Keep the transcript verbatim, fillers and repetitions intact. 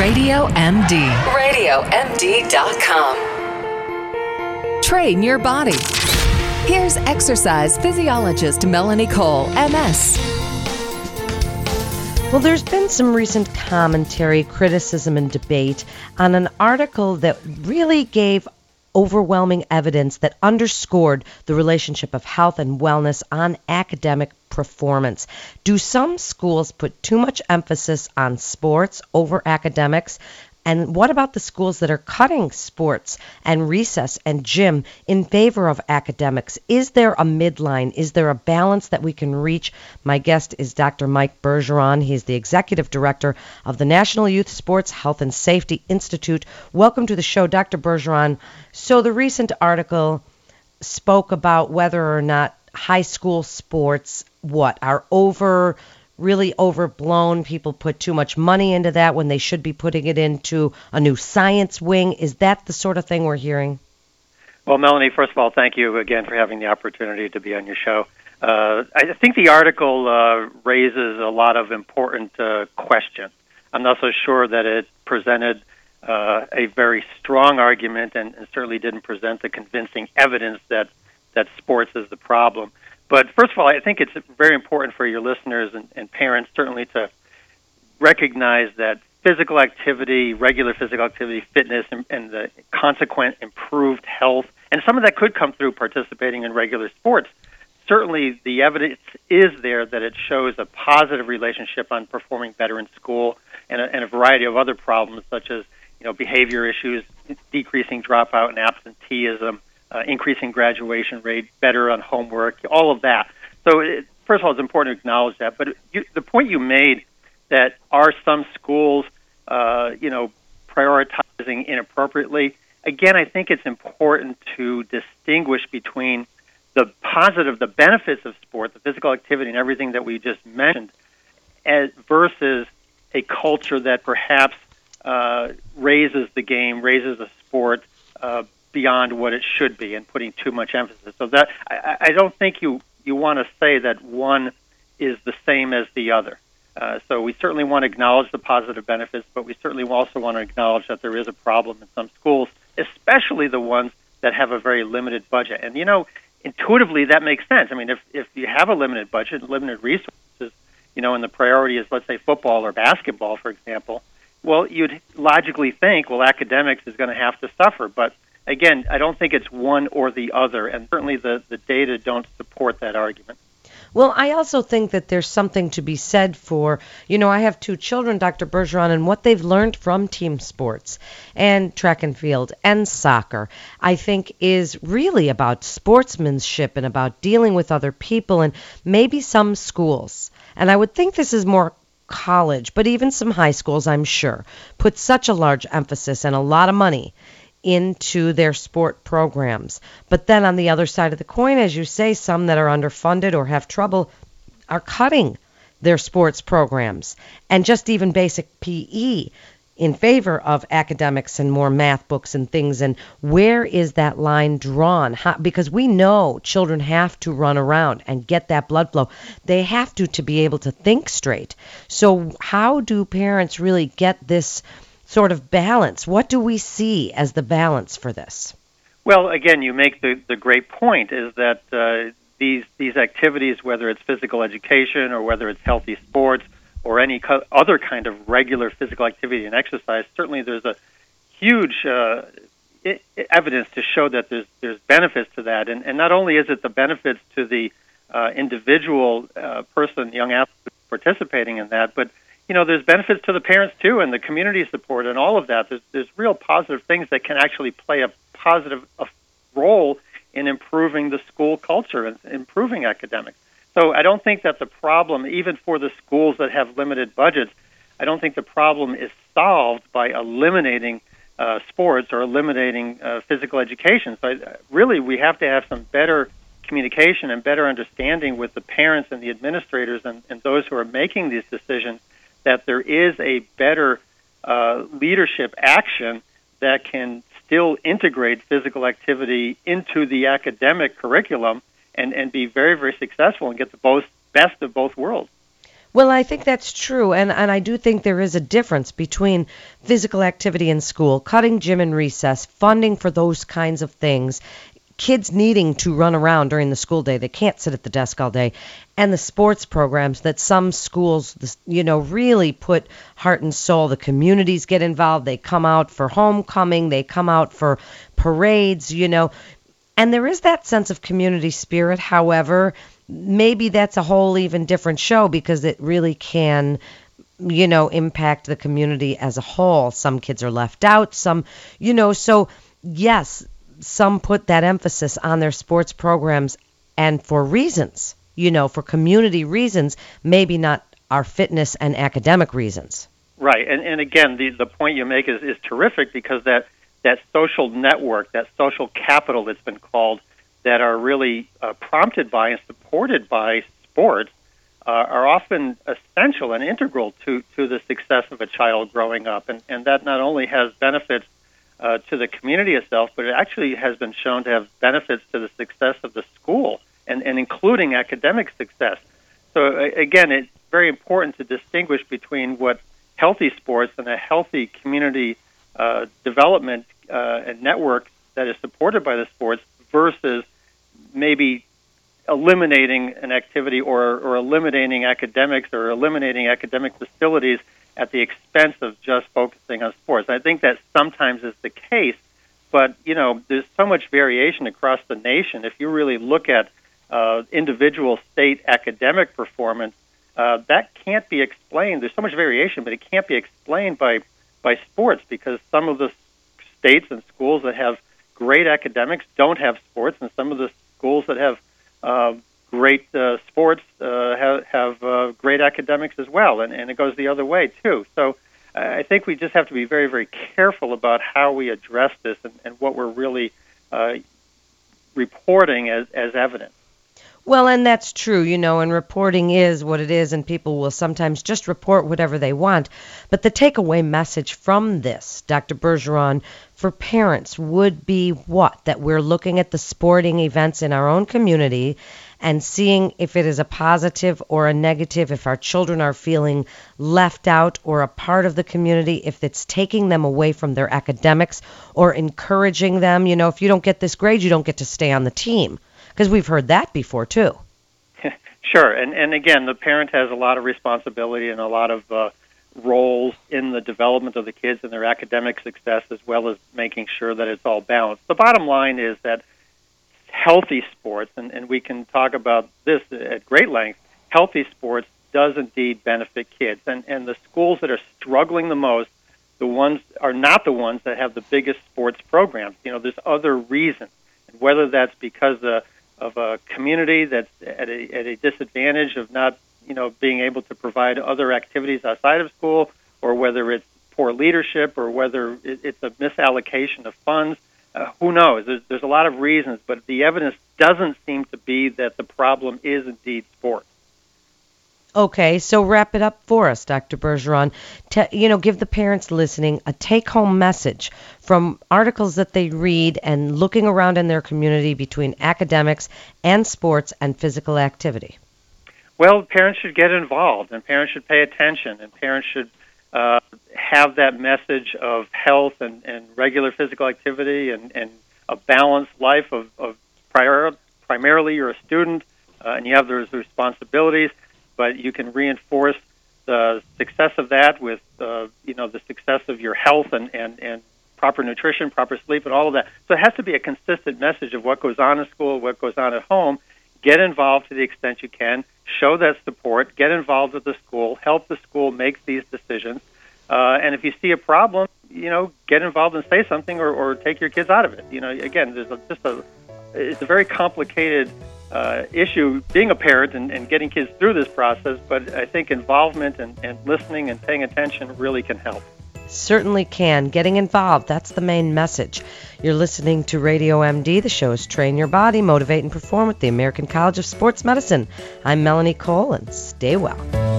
Radio M D. radio M D dot com. Train your body. Here's exercise physiologist Melanie Cole, M S. Well, there's been some recent commentary, criticism, and debate on an article that really gave overwhelming evidence that underscored the relationship of health and wellness on academic performance. Do some schools put too much emphasis on sports over academics? And what about the schools that are cutting sports and recess and gym in favor of academics? Is there a midline? Is there a balance that we can reach? My guest is Doctor Mike Bergeron. He's the Executive Director of the National Youth Sports Health and Safety Institute. Welcome to the show, Doctor Bergeron. So the recent article spoke about whether or not high school sports, what, are over... really overblown. People put too much money into that when they should be putting it into a new science wing. Is that the sort of thing we're hearing? Well, Melanie, first of all, thank you again for having the opportunity to be on your show. Uh, I think the article uh, raises a lot of important uh, questions. I'm not so sure that it presented uh, a very strong argument and, and certainly didn't present the convincing evidence that, that sports is the problem. But first of all, I think it's very important for your listeners and, and parents certainly to recognize that physical activity, regular physical activity, fitness, and, and the consequent improved health, and some of that could come through participating in regular sports. Certainly the evidence is there that it shows a positive relationship on performing better in school and a, and a variety of other problems such as you know behavior issues, decreasing dropout and absenteeism, Uh, increasing graduation rate, better on homework, all of that. So, it, first of all, it's important to acknowledge that. But you, the point you made that are some schools, uh, you know, prioritizing inappropriately, again, I think it's important to distinguish between the positive, the benefits of sport, the physical activity and everything that we just mentioned, as, versus a culture that perhaps uh, raises the game, raises the sport, uh, beyond what it should be and putting too much emphasis. So that I, I don't think you, you want to say that one is the same as the other. Uh, so we certainly want to acknowledge the positive benefits, but we certainly also want to acknowledge that there is a problem in some schools, especially the ones that have a very limited budget. And, you know, intuitively that makes sense. I mean, if, if you have a limited budget, limited resources, you know, and the priority is, let's say, football or basketball, for example, well, you'd logically think, well, academics is going to have to suffer. But again, I don't think it's one or the other, and certainly the, the data don't support that argument. Well, I also think that there's something to be said for, you know, I have two children, Doctor Bergeron, and what they've learned from team sports and track and field and soccer, I think is really about sportsmanship and about dealing with other people, and maybe some schools, and I would think this is more college, but even some high schools, I'm sure, put such a large emphasis and a lot of money into their sport programs. But then on the other side of the coin, as you say, some that are underfunded or have trouble are cutting their sports programs and just even basic P E in favor of academics and more math books and things. And where is that line drawn? How, because we know children have to run around and get that blood flow. They have to to be able to think straight. So how do parents really get this sort of balance? What do we see as the balance for this? Well, again, you make the, the great point is that uh, these these activities, whether it's physical education or whether it's healthy sports or any co- other kind of regular physical activity and exercise, certainly there's a huge uh, I- evidence to show that there's there's benefits to that. And, and not only is it the benefits to the uh, individual uh, person, young athlete participating in that, but you know, there's benefits to the parents, too, and the community support and all of that. There's, there's real positive things that can actually play a positive a role in improving the school culture and improving academics. So I don't think that the problem, even for the schools that have limited budgets, I don't think the problem is solved by eliminating uh, sports or eliminating uh, physical education. So I, really, we have to have some better communication and better understanding with the parents and the administrators and, and those who are making these decisions that there is a better uh, leadership action that can still integrate physical activity into the academic curriculum and, and be very, very successful and get the both, best of both worlds. Well, I think that's true, and, and I do think there is a difference between physical activity in school, cutting gym and recess, funding for those kinds of things, kids needing to run around during the school day. They can't sit at the desk all day. And the sports programs that some schools, you know, really put heart and soul. The communities get involved. They come out for homecoming. They come out for parades, you know. And there is that sense of community spirit. However, maybe that's a whole even different show because it really can, you know, impact the community as a whole. Some kids are left out. Some, you know, so yes, some put that emphasis on their sports programs and for reasons, you know, for community reasons, maybe not our fitness and academic reasons. Right. And, and again, the, the point you make is, is terrific because that, that social network, that social capital that's been called, that are really uh, prompted by and supported by sports uh, are often essential and integral to, to the success of a child growing up. And, and that not only has benefits Uh, to the community itself, but it actually has been shown to have benefits to the success of the school, and, and including academic success. So uh, again, it's very important to distinguish between what healthy sports and a healthy community uh, development uh, and network that is supported by the sports versus maybe eliminating an activity or, or eliminating academics or eliminating academic facilities at the expense of just focusing on sports. I think that sometimes is the case, but, you know, there's so much variation across the nation. If you really look at uh, individual state academic performance, uh, that can't be explained. There's so much variation, but it can't be explained by, by sports because some of the states and schools that have great academics don't have sports, and some of the schools that have uh, great uh, sports uh, have, have uh, great academics as well, and, and it goes the other way, too. So uh, I think we just have to be very, very careful about how we address this and, and what we're really uh, reporting as, as evidence. Well, and that's true, you know, and reporting is what it is, and people will sometimes just report whatever they want. But the takeaway message from this, Doctor Bergeron, for parents would be what? That we're looking at the sporting events in our own community and seeing if it is a positive or a negative, if our children are feeling left out or a part of the community, if it's taking them away from their academics or encouraging them. You know, if you don't get this grade, you don't get to stay on the team. Because we've heard that before, too. Sure. And, and again, the parent has a lot of responsibility and a lot of uh, roles in the development of the kids and their academic success, as well as making sure that it's all balanced. The bottom line is that healthy sports, and, and we can talk about this at great length, healthy sports does indeed benefit kids. And, and the schools that are struggling the most, the ones are not the ones that have the biggest sports programs. You know, there's other reasons, and whether that's because uh, of a community that's at a, at a disadvantage of not, you know, being able to provide other activities outside of school, or whether it's poor leadership, or whether it, it's a misallocation of funds. Uh, who knows? There's, there's a lot of reasons, but the evidence doesn't seem to be that the problem is indeed sports. Okay, so wrap it up for us, Doctor Bergeron. Te- you know, give the parents listening a take-home message from articles that they read and looking around in their community between academics and sports and physical activity. Well, parents should get involved, and parents should pay attention, and parents should uh, have that message of health and, and regular physical activity and, and a balanced life of, of prior, primarily you're a student, uh, and you have those responsibilities, but you can reinforce the success of that with, uh, you know, the success of your health and, and, and proper nutrition, proper sleep, and all of that. So it has to be a consistent message of what goes on in school, what goes on at home. Get involved to the extent you can. Show that support. Get involved with the school. Help the school make these decisions. Uh, and if you see a problem, you know, get involved and say something, or, or take your kids out of it. You know, again, there's a, just a, it's a very complicated uh, issue being a parent and, and getting kids through this process. But I think involvement and, and listening and paying attention really can help. Certainly can. Getting involved, that's the main message. You're listening to Radio M D. The show is Train Your Body, Motivate and Perform with the American College of Sports Medicine. I'm Melanie Cole, and stay well.